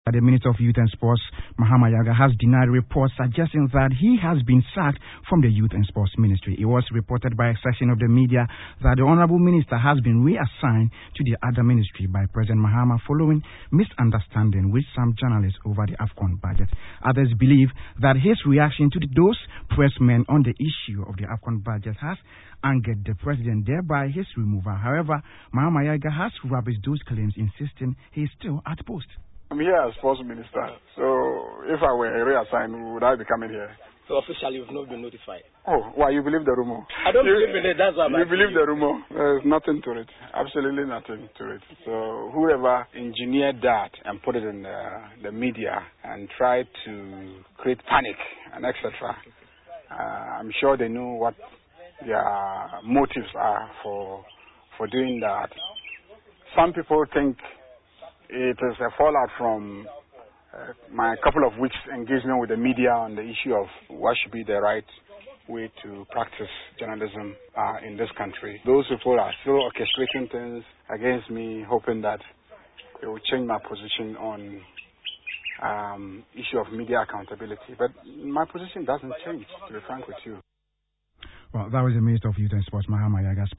The Minister of Youth and Sports, Mahama Yaga, has denied reports suggesting that he has been sacked from the Youth and Sports Ministry. It was reported by a section of the media that the Honorable Minister has been reassigned to the other ministry by President Mahama following misunderstanding with some journalists over the AFCON budget. Others believe that his reaction to those pressmen on the issue of the AFCON budget has angered the president, thereby his removal. However, Mahama Yaga has rubbished those claims, insisting he is still at post. I'm here as sports minister, so if I were reassigned, would I be coming here? So officially you've not been notified? Oh, why, you believe the rumor? I don't believe in it, that's why you believe the rumor? There's nothing to it, absolutely nothing to it. So whoever engineered that and put it in the media and tried to create panic and etc., I'm sure they know what their motives are for doing that. Some people think it is a fallout from my couple of weeks engagement with the media on the issue of what should be the right way to practice journalism in this country. Those people are still orchestrating things against me, hoping that it will change my position on issue of media accountability. But my position doesn't change, to be frank with you. Well, that was the Minister of Youth and Sports, Mahama Yaga.